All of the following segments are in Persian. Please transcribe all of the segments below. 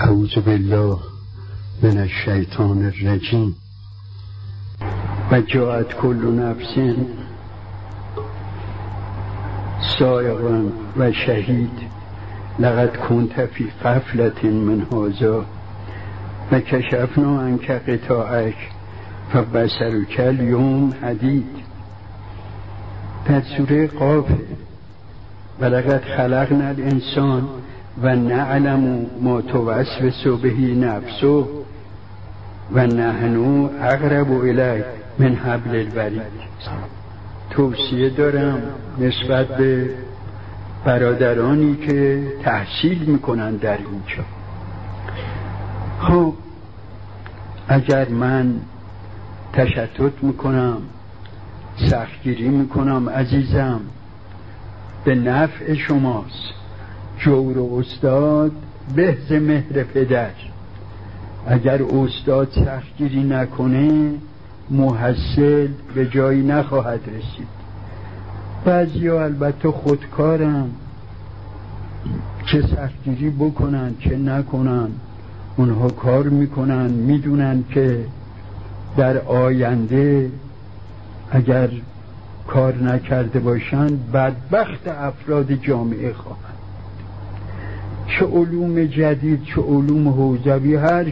اعوذ بالله من الشیطان الرجیم. و جاءت کل نفس سائق و شهید لقد كنت فی غفلة من هذا و کشفنا عنک غطاءک فبصرک الیوم حدید. در سوره قاف و لقد خلقنا الانسان و نعلم ما توسوس به نفسه و نحن اقرب الیه من حبل الورید. توصیه دارم نسبت به برادرانی که تحصیل میکنن در اینجا. خب اگر من تشتت میکنم، سختگیری میکنم عزیزم، به نفع شماست. جور استاد به ز مهر پدر. اگر استاد سختگیری نکنه محصل به جایی نخواهد رسید. بعضیا البته خودکارن، چه سختگیری بکنن چه نکنن اونها کار میکنن، میدونن که در آینده اگر کار نکرده باشن بدبخت افراد جامعه خواهند. چه علوم جدید چه علوم حوزوی هر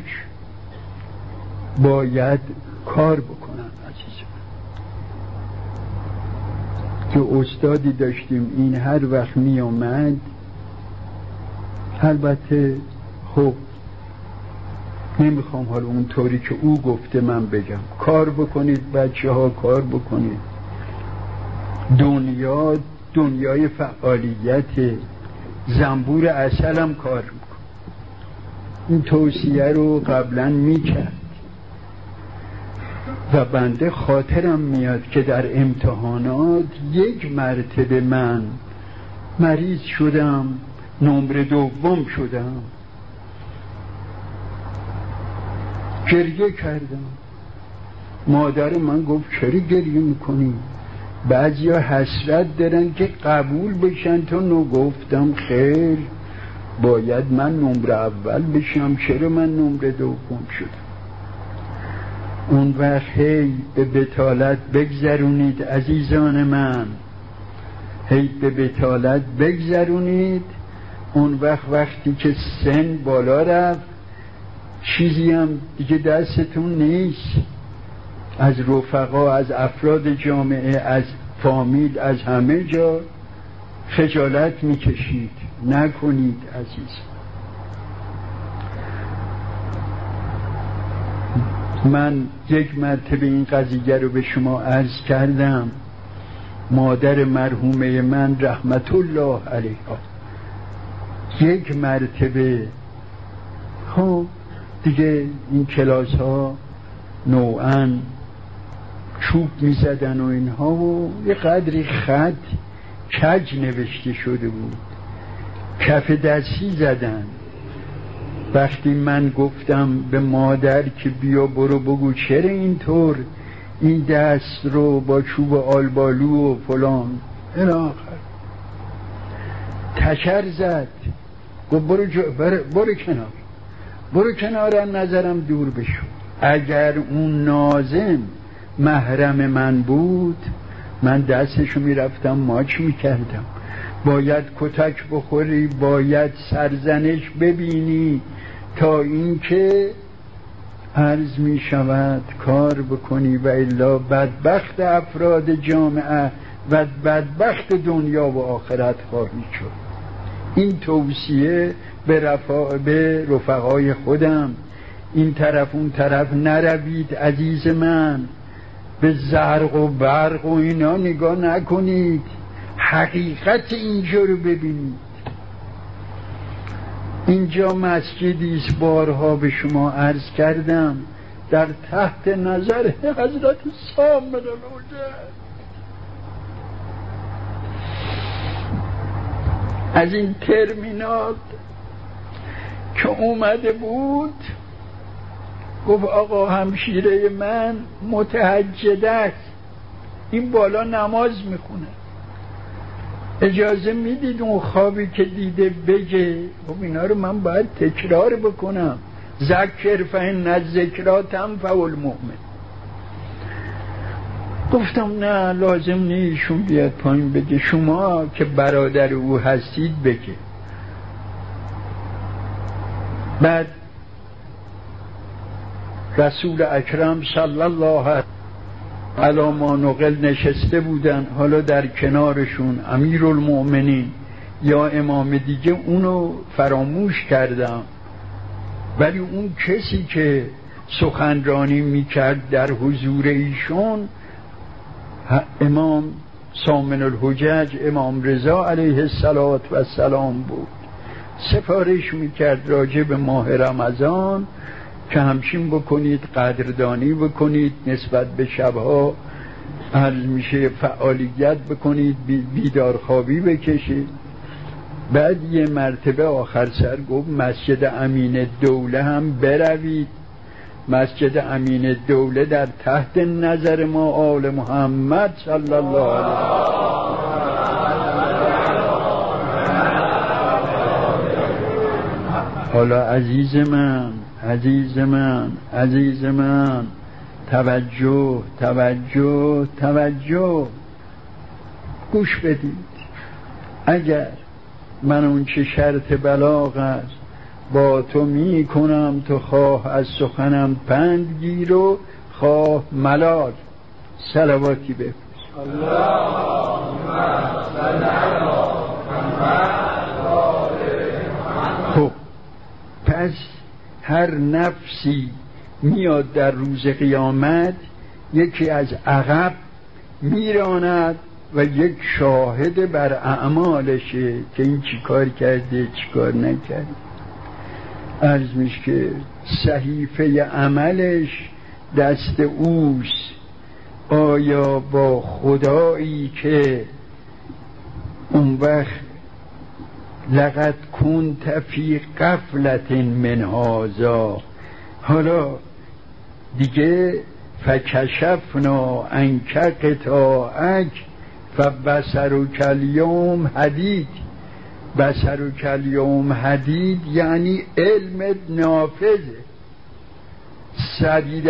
باید کار بکنن عزیزم. که استادی داشتیم این هر وقت می آمد، البته خب نمیخوام حالا اونطوری که او گفته من بگم، کار بکنید بچه ها، کار بکنید. دنیای فعالیت، زنبور عسل هم کار میکن. این توصیه رو قبلا میکرد و بنده خاطرم میاد که در امتحانات یک مرتبه من مریض شدم، نمره دوم شدم، گریه کردم. مادر من گفت چرا گریه میکنی؟ بعضیا حسرت دارن که قبول بشن تو نو. گفتم خیر، باید من نمره اول بشم، چرا من نمره دوم شدم؟ اون وقت هی به بطالت بگذرونید عزیزان من، هی به بطالت بگذرونید. اون وقتی که سن بالا رفت چیزی هم دیگه دستتون نیست. از رفقا، از افراد جامعه، از فامیل، از همه جا خجالت میکشید. نکنید عزیز. من یک مرتبه این قضیه رو به شما عرض کردم. مادر مرحومه من رحمت الله علیها یک مرتبه، خب دیگه این کلاس ها نوعاً چوب می زدن و اینها و یه قدری خط کج نوشته شده بود، کف دستی زدن. وقتی من گفتم به مادر که بیا برو بگو چرا اینطور این دست رو با چوب آلبالو و فلان الاخر، تشر زد. گفت برو کنار نظرم دور بشو. اگر اون ناظم محرم من بود من دستشو میرفتم ماچ میکردم. باید کتک بخوری، باید سرزنش ببینی تا اینکه عرض میشود کار بکنی، و الا بدبخت افراد جامعه و بدبخت دنیا و آخرت خواهی شد. این توصیه به رفقای خودم، این طرف اون طرف نروید عزیز من. به زرق و برق و اینا نگاه نکنید، حقیقت اینجا رو ببینید. اینجا مسجدیست، بارها به شما عرض کردم، در تحت نظر حضرت سامن الوجه. از این ترمینال که اومده بود گفت آقا همشیره من متهجده است، این بالا نماز میخونه. اجازه میدید اون خوابی که دیده بگه؟ خب اینا رو من باید تکرار بکنم. ذکر فإن الذکری تنفع المؤمن. گفتم نه لازم نیست ایشون بیاد پایین بگه، شما که برادر او هستید بگه. بعد رسول اکرم صلی الله علی ما نقل نشسته بودن، حالا در کنارشون امیرالمؤمنین یا امام دیگه، اونو فراموش کردم، ولی اون کسی که سخنرانی میکرد در حضور ایشون امام سامن الحجج امام رضا علیه السلام بود. سفارش میکرد راجع به ماه رمضان که همچین بکنید، قدردانی بکنید، نسبت به شبها عرض میشه فعالیت بکنید، بیدارخوابی بکشید. بعد یه مرتبه آخر سر گفت مسجد امین دوله هم بروید. مسجد امین دوله در تحت نظر ما آل محمد صلی الله علیه وسلم. حالا عزیز من توجه گوش بدید. اگر من اون چه شرط بلاغ است با تو می کنم، تو خواه از سخنم پند گیر و خواه ملال. صلواتی بفرست. خب پس هر نفسی میاد در روز قیامت یکی از عقب میراند و یک شاهد بر اعمالشه که این چی کار کرده چی کار نکرده. عرض میشه که صحیفه عملش دست اوست. آیا با خدایی که اون وقت لقد کنت فی غفلة من هذا، حالا دیگه فکشفنا عنک غطاءک فبصرک الیوم حدید. بصرک الیوم حدید یعنی علم نافذه، 100%،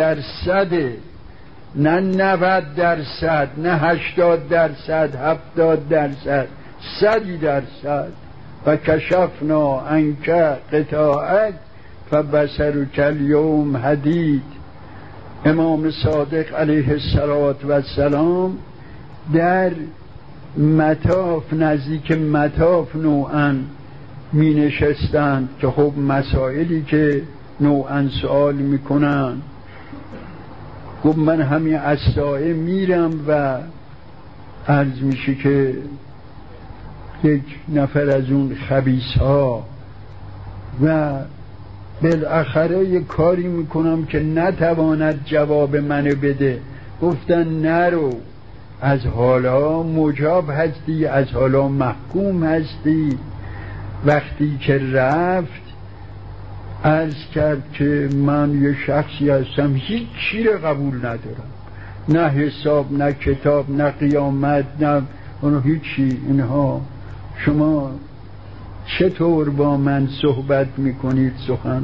نه 90%، نه 80%، 70%، 100%. و کشفنا عنک غطاءک فبصرک الیوم حدید. امام صادق علیه السلام در مطاف، نزدیک مطاف نوعا می نشستند که خب مسائلی که نوعا سوال می کنن. گفت من همین اساعه میرم و عرض میشه که یک نفر از اون خبیث ها و بالاخره یک کاری میکنم که نتواند جواب منو بده. گفتن نرو، از حالا مجاب هستی، از حالا محکوم هستی. وقتی که رفت عرض کرد که من یه شخصی هستم هیچ چی رو قبول ندارم، نه حساب، نه کتاب، نه قیامت، نه هیچی. اینها شما چطور با من صحبت میکنید سخن؟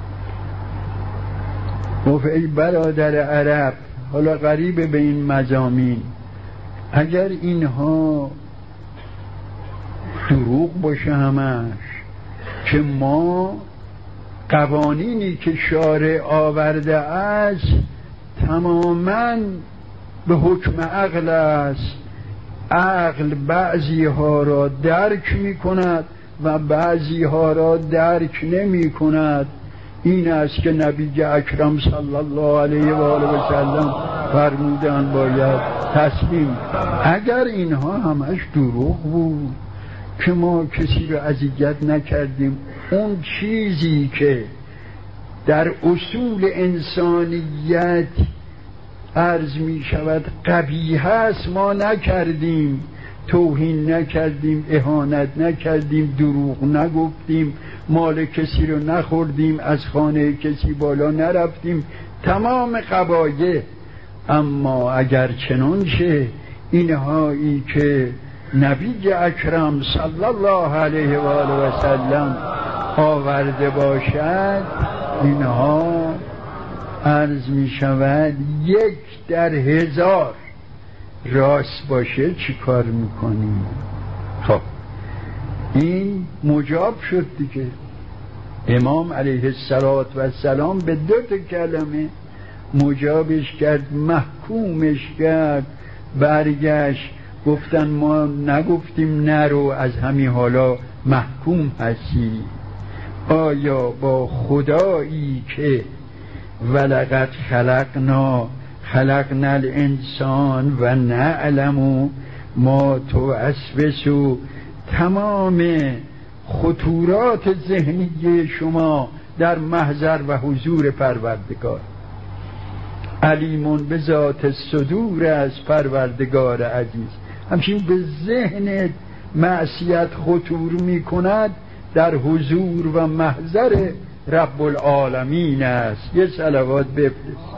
گفت ای برادر عرب، حالا غریبه به این مضامین، اگر اینها دروغ باشه همش، که ما قوانینی که شارع آورده است تماما به حکم عقل است. عقل بعضی ها را درک می کند و بعضی ها را درک نمی کند. این است که نبی اکرم صلی الله علیه و آله و سلم فرمودن باید تسلیم. اگر اینها همش دروغ بود که ما کسی رو اذیت نکردیم، اون چیزی که در اصول انسانیت عرض می شود قبیح است ما نکردیم، توهین نکردیم، اهانت نکردیم، دروغ نگفتیم، مال کسی رو نخوردیم، از خانه کسی بالا نرفتیم، تمام قبایح. اما اگر چنانچه اینهایی که نبی اکرم صلی الله علیه و آله و سلم آورده باشد، اینها عرض می شود 1 در 1000 راست باشه چی کار میکنیم؟ خب این مجاب شد دیگه. امام علیه السلام به 2 کلمه مجابش کرد، محکومش کرد. برگشت گفتن ما نگفتیم نرو، از همین حالا محکوم هستی. آیا با خدایی که ولقد خلقنا الانسان و نعلم ما توسوس، تمام خطورات ذهنی شما در محضر و حضور پروردگار، علیمون به ذات صدور از پروردگار عزیز. همچنین به ذهن معصیت خطور می کند، در حضور و محضر رب العالمین است. یه صلوات بفرست.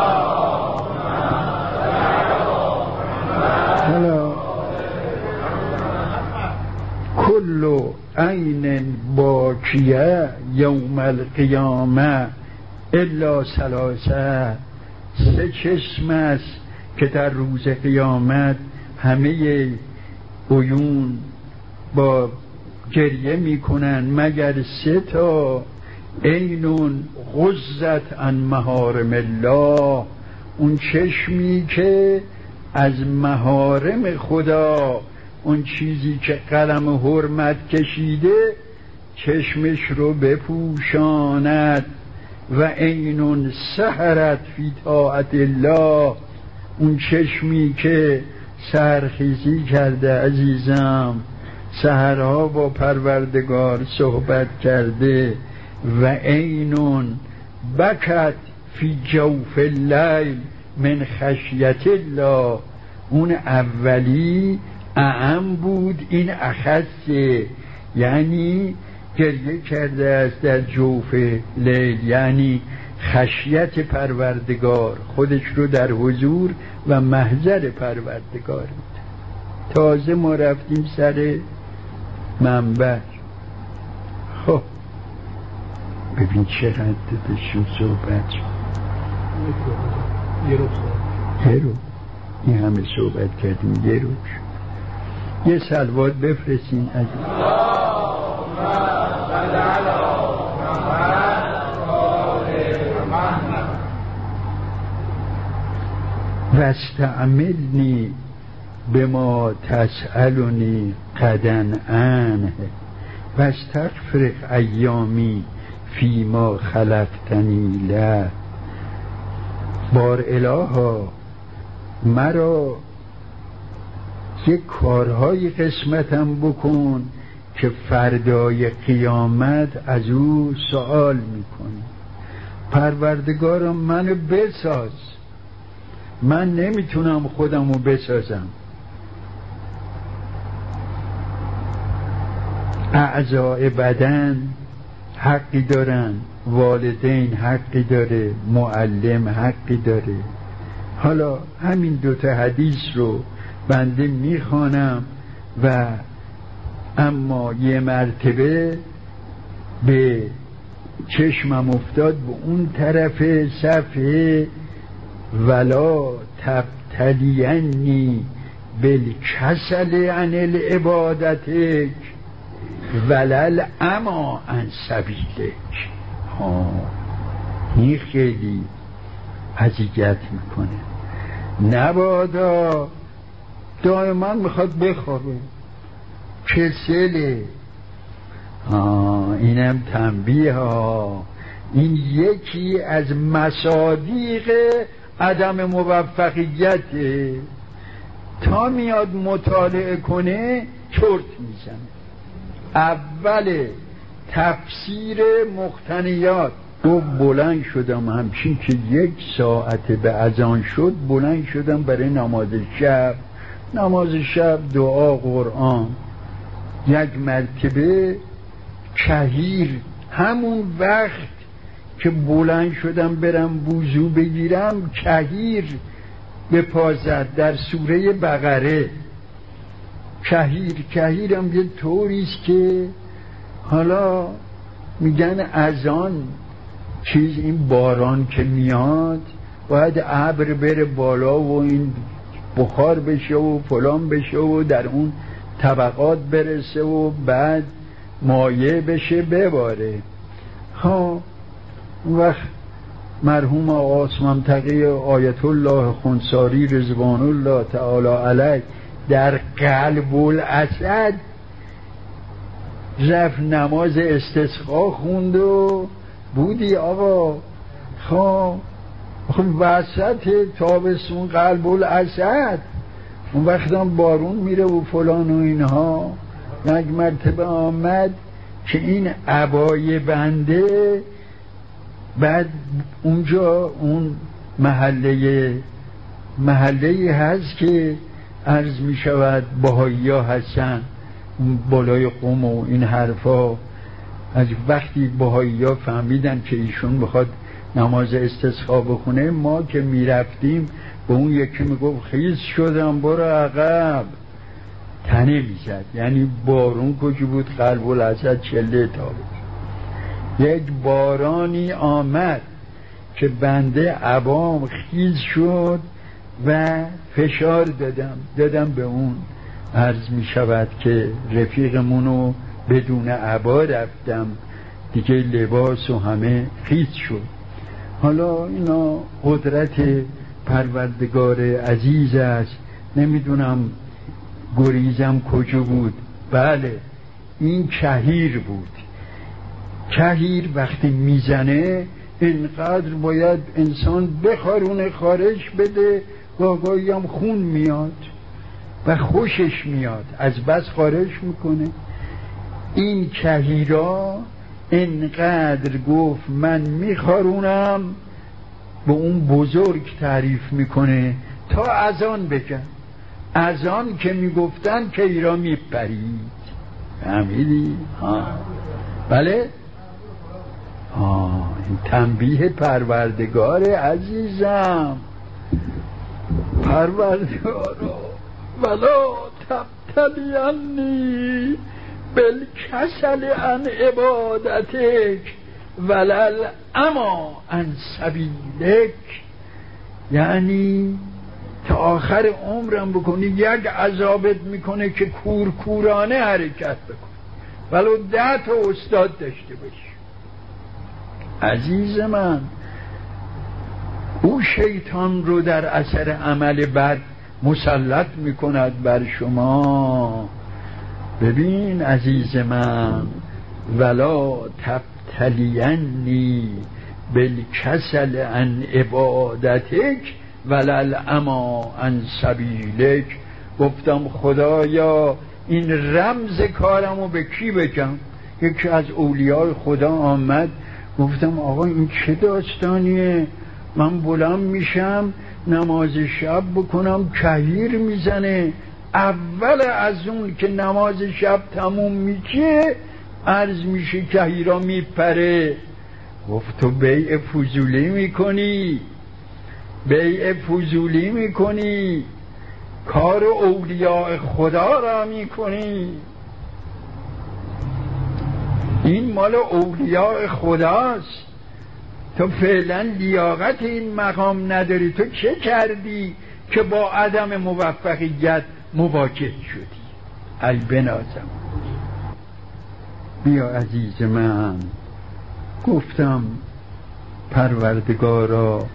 کل عین باکیه یوم القیامه الا 3. 3 چشم است که در روز قیامت همه عیون با گریه میکنن مگر 3 تا. عینون غضت عن محارم الله، اون چشمی که از محارم خدا، اون چیزی که قلم حرمت کشیده چشمش رو بپوشاند. و عینون سحرت فی طاعت الله، اون چشمی که سحرخیزی کرده عزیزم، سحرها با پروردگار صحبت کرده. و عینون بکت فی جوف اللیل من خشیت الله، اون اولی اعم بود، این اخصه، یعنی گریه کرده است در جوف لیل، یعنی خشیت پروردگار، خودش رو در حضور و محضر پروردگار بود. تازه ما رفتیم سر منبر. خب ببین چقدر دشون صحبت یه رو این همه صحبت کردیم، یه رو یه صلوات بفرستین از واستعملنی بما تسألنی غدا عنه واستغفر ایامی فیما خلقتنی له. بار الها مرا یک کارهای قسمتم بکن که فردای قیامت از او سوال میکنی. پروردگارم منو بساز، من نمیتونم خودمو بسازم. اعضای بدن حقی دارن، والدین حقی داره، معلم حقی داره. حالا همین 2 حدیث رو بنده میخوانم و اما یه مرتبه به چشمم افتاد به اون طرف صفحه، ولا تبتلینی بالکسل عن العبادتک ولل اما عن سبیلک. این خیلی اذیت میکنه. نبادا دائما میخواد بخوابه، کسله. اینم تنبیه ها. این یکی از مصادیق عدم موفقیته. تا میاد مطالعه کنه چرت میزنه. اول تفسیر مقتنیات تو بلند شدم، همچین که 1 ساعت به اذان شد بلند شدم برای نماز شب دعا قرآن. 1 مرتبه کهیر همون وقت که بلند شدم برم وضو بگیرم کهیر به پا زد در سوره بقره. کهیرم یه طوریست که حالا میگن از آن چیز این باران که میاد باید ابر بره بالا و این بخار بشه و فلان بشه و در اون طبقات برسه و بعد مایع بشه بباره. ها وقت مرحوم آقا عثمان تقی آیت الله خنساری رضوان الله تعالی علیه در قلب الاسد رفت نماز استسقا خوند و بودی آقا خب وسط تابستون قلب الاسد اون وقت هم بارون میره و فلان و اینها. یک مرتبه آمد که این عبای بنده بعد اونجا اون محله هست که عرض می شود بهایی ها هستن بالای قم و این حرفا. از وقتی بهایی ها فهمیدن که ایشون بخواد نماز استسقا بخونه ما که می رفتیم به اون یکی می گفت خیز شدم برو عقب تنه می زد. یعنی بارون کجا بود؟ قلب الاسد چله تا بود. یک بارانی آمد که بنده عبام خیز شد و فشار دادم به اون. عرض می شود که رفیقمونو بدون عبا رفتم دیگه، لباس و همه خیز شد. حالا اینا قدرت پروردگار عزیز است. نمیدونم گریزم کجا بود. بله این کهیر بود. کهیر وقتی میزنه اینقدر باید انسان بخارونه خارج بده، گاهی هم خون میاد و خوشش میاد از بس خارج میکنه. این کهیرا اینقدر گفت من میخارونم، به اون بزرگ تعریف میکنه تا اذان بگن. اذان که میگفتن کهیرا میپرید. فهمیدی؟ بله؟ این تنبیه پروردگار عزیزم. پروردگارا ولا تبتلینی بالکسل عن عبادتک ولل اما عن سبیلک. یعنی تا آخر عمرم بکنی یک عذابت میکنه که کورکورانه حرکت بکن ولو 10 تا استاد داشته باشی. عزیز من او شیطان رو در اثر عمل بد مسلط میکند بر شما. ببین عزیز من ولا تبتلینی بالکسل عن عبادتک ولل اما عن سبیلک. گفتم خدایا این رمز کارمو به کی بگم؟ یکی از اولیای خدا آمد، گفتم آقا این چه داستانیه؟ من بلند میشم نماز شب بکنم کهیر میزنه، اول از اون که نماز شب تموم میشه عرض میشه کهیرا میپره. گفت تو بیع فضولی میکنی، بیع فضولی میکنی، کار اولیاء خدا را میکنی. این مال اولیاء خداست. تو فعلا لیاقت این مقام نداری. تو چه کردی که با عدم موفقیت مواجه شدی؟ ای بنازم. بیا عزیز من، گفتم پروردگارا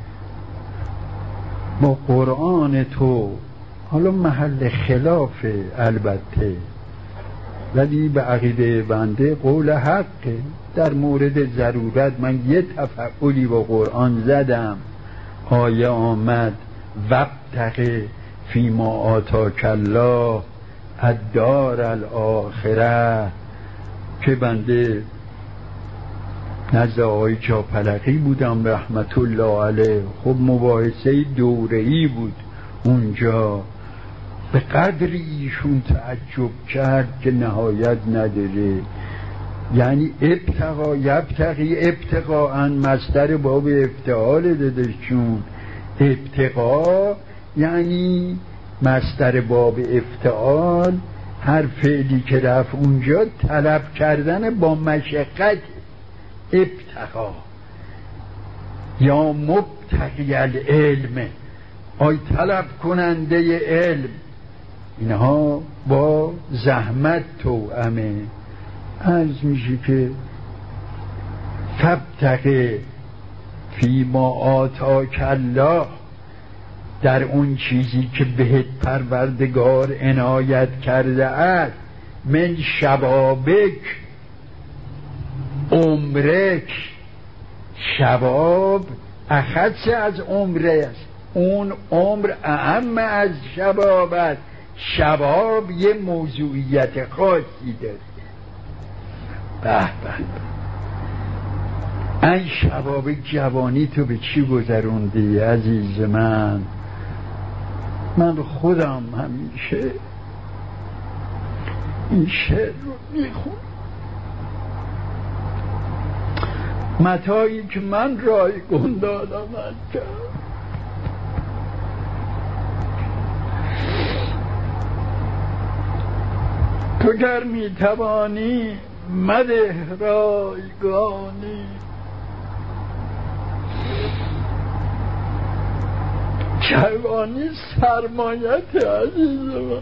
با قرآن تو، حالا محل خلافه البته ولی به عقیده بنده قول حقه. در مورد ضرورت من یه تفعولی با قرآن زدم، آیه آمد وابتغ فیما آتاک الله الدار الاخره، که بنده نزد آقای جاپلقی بودم رحمت الله علیه. خب مباحثه دوره‌ای بود اونجا، به قدری ایشون تعجب کرد که نهایت نداره. یعنی ابتغا یبتغی ابتغاء مصدر باب افتعال دادشون. ابتغا یعنی مصدر باب افتعال هر فعلی که رفت اونجا طلب کردن با مشقت، ابتقا یا مبتغی العلم، آی طلب کننده علم، اینها با زحمت توأمه. عرض میشه که فابتغ فیما آتاک الله، در اون چیزی که بهت پروردگار عنایت کرده است، من شبابک، عمرک، شباب اخص از عمره است، اون عمر اهم از شباب است. شباب یه موضوعیت خاصی داره. به به این شباب جوانی تو به چی گذروندی عزیز من؟ من خودم همیشه این شعر رو میخونم. متایی که من رایگان دادم کرد، تو گر میتوانی مده رایگانی، جوانی سرمایت عزیز من.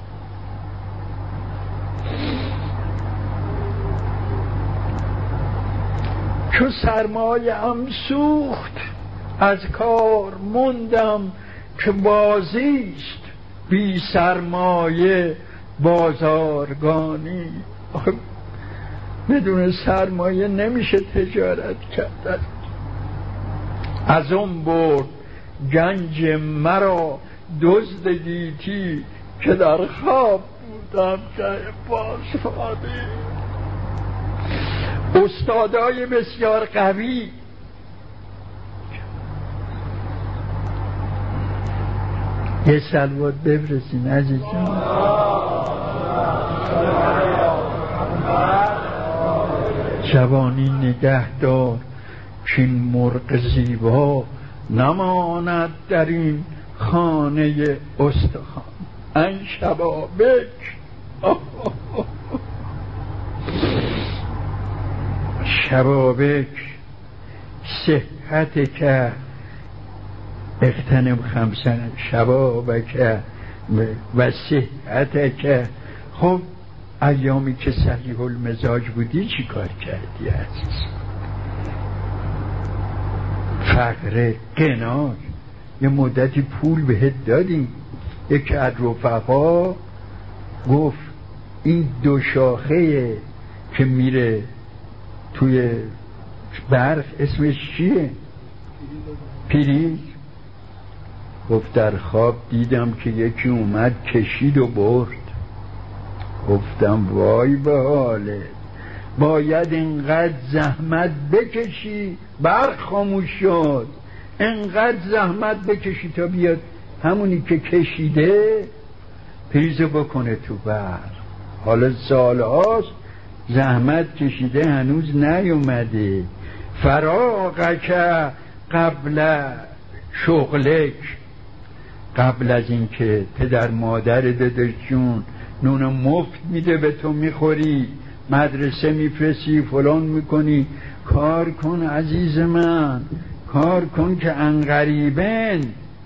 چو سرمایه هم سوخت از کار موندم، که بازیست بی سرمایه بازارگانی. بدون سرمایه نمیشه تجارت کرد. از اون برد گنج مرا دزد گیتی، که در خواب بودم که بازخوانی. استادای بسیار قوی یه صلوات بفرستین عزیزم. جوانی نگه دار که این مرغ زیبا، نماند در این خانه استخوان. این شبابک، شبابک صحت که اغتنم خمسن شبابک و صحت که. خب ایامی که صحیح المزاج بودی چی کار کردی عزیز؟ فقر، قناع، یه مدتی پول بهت دادیم. یکی از رفقا گفت این دو شاخه که میره توی برف اسمش چیه؟ پیریز. گفت در خواب دیدم که یکی اومد کشید و برد. گفتم وای به حاله، باید اینقدر زحمت بکشی. برق خاموش شد. اینقدر زحمت بکشی تا بیاد همونی که کشیده پریزو بکنه تو برق. حالا سالهاست زحمت کشیده هنوز نیومده. فراغک قبل شغلک، قبل از این که پدر مادر داداشون نون مفت میده به تو میخوری، مدرسه میفرستی، فلان میکنی، کار کن عزیز من، کار کن که انقریبن.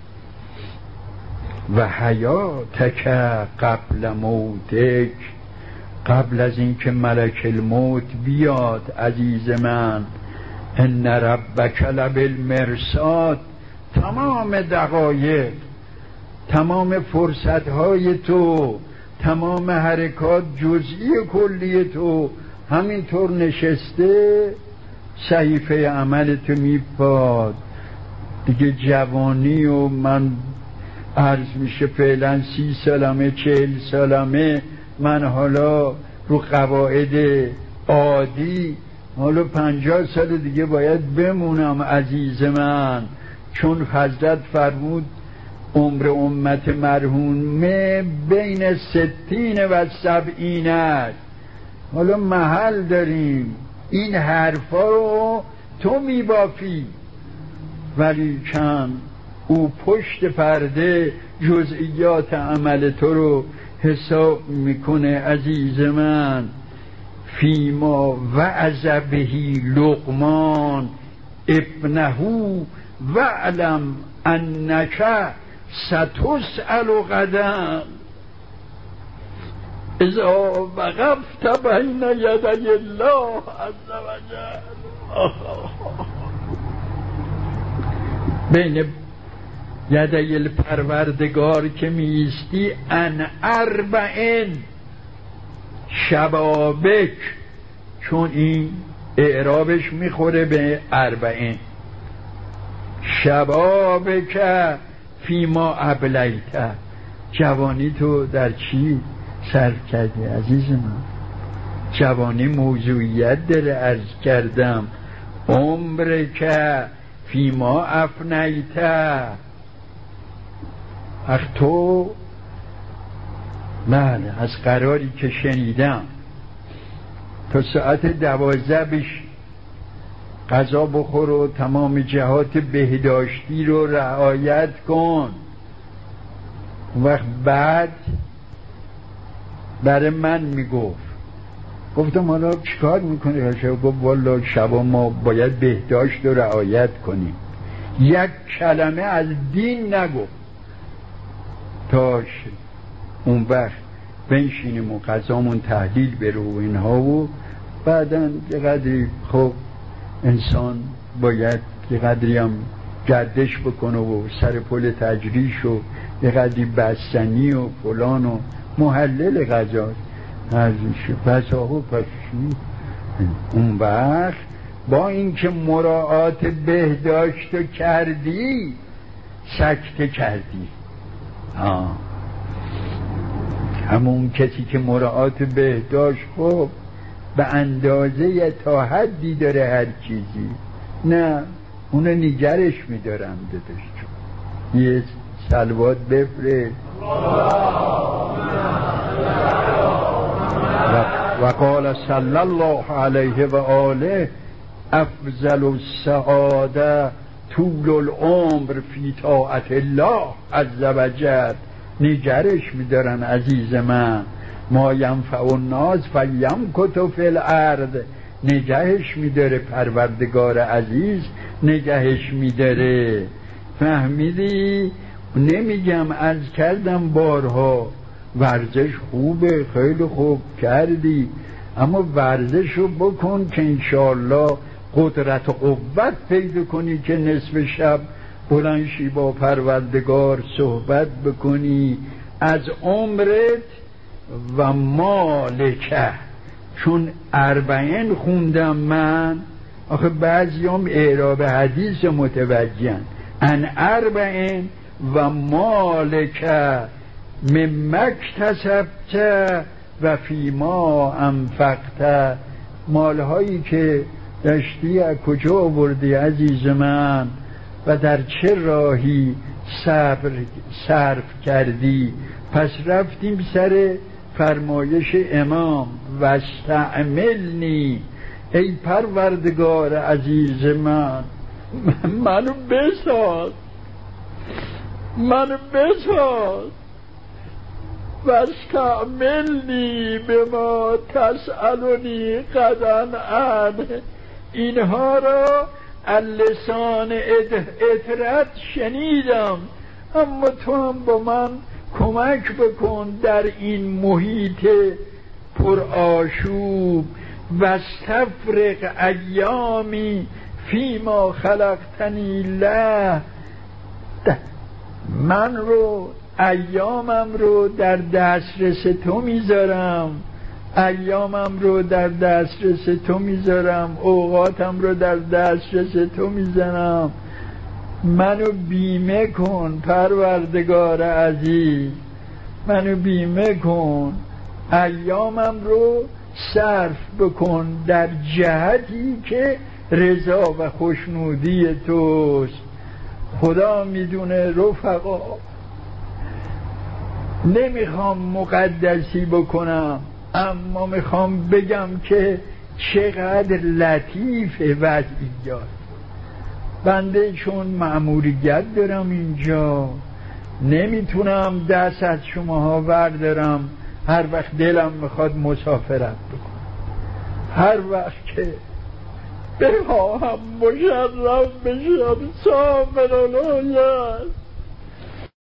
و حیاتک قبل موتک، قبل از این که ملک الموت بیاد عزیز من. ان ربک لبالمرصاد، تمام دقایق، تمام فرصتهای تو، تمام حرکات جزئی کلی تو همینطور نشسته، صحیفه عمل تو میپاد دیگه. جوانی و من عرض میشه فعلا 30 سالمه 40 سالمه، من حالا رو قواعد عادی حالا 50 سال دیگه باید بمونم عزیز من، چون حضرت فرمود عمر امت مرحومه بین 60 و 70 است. حالا محل داریم این حرفا رو تو میبافی، ولی کم او پشت پرده جزئیات عمل تو رو حساب میکنه عزیز من فیما وعظ بهی لقمان ابنه وعلم انک ستسأل غدا اذا وقفت بین یدی الله عز وجل. بین یدی الپروردگار که میستی ان اربعین شبابک، چون این اعرابش میخوره به اربعین. شبابک فیما ابلیت، جوانی تو در چی صرف کردی عزیز من؟ جوانی موضوعیت داره. عرض کردم عمر که فیما افنیت، تو بله از قراری که شنیدم تا ساعت 12 بش غذا بخور و تمام جهات بهداشتی رو رعایت کن. وقت بعد برای من گفتم حالا چیکار میکنی؟ گفت والا شبا ما باید بهداشت رو رعایت کنیم. یک کلمه از دین نگفت تاش اون وقت بنشینیم و غذامون تحلیل بره و اینها و بعدن یه قدری خب انسان باید یه قدری هم گردش بکنه و سر پل تجریش و یه قدری بستنی و فلان و محلل غذا پس اون وقت با اینکه مراعات بهداشت کردی سکته کردی. همون کسی که مراعات بهداشت خب به اندازه تا حدی داره هر چیزی، نه اونو نگرش میدارم دادش. چون یه صلوات بفرست و قال صلی الله علیه و آله افضل السعاده طول العمر فی طاعت الله عز وجل. نگرش میدارن عزیز من. ما ینفع الناس فیمکث فی الارض، نگهش میداره پروردگار عزیز، نگهش میداره. فهمیدی؟ نمیگم عرض کردم بارها ورزش خوبه، خیلی خوب کردی، اما ورزشو بکن که انشاءالله قدرت و قوت پیدا کنی که نصف شب بلنشی با پروردگار صحبت بکنی از عمرت و مالکه. چون 40 خوندم من، آخه بعضیام اعراب حدیث متوجهن. ان 40 و مالکه ممک اکتسبت و فیما انفقت. مالهایی که داشتی از کجا آوردی عزیز من و در چه راهی صرف کردی؟ پس رفتیم سر فرمایش امام و استعملنی، ای پروردگار عزیز من منو بساز و استعملنی به ما تسألنی غدا عنه. اینها را اللسان اطرت شنیدم، اما تو هم با من کمک بکن در این محیط پر آشوب. و استفرق ایامی فیما خلقتنی له، من رو ایامم رو در دسترس تو میذارم، ایامم رو در دسترس تو میذارم، اوقاتم رو در دسترس تو میذارم. منو بیمه کن پروردگار عزیز، منو بیمه کن، ایامم رو صرف بکن در جهتی که رضا و خوشنودی توست. خدا میدونه رفقا، نمیخوام مقدسی بکنم، اما میخوام بگم که چقدر لطیف وضعیات. بنده چون مأموریت دارم اینجا، نمیتونم دست از شماها بردارم هر وقت دلم میخواد مسافرت بکنم، هر وقت که بخواهم مشرف بشم سامر الهیت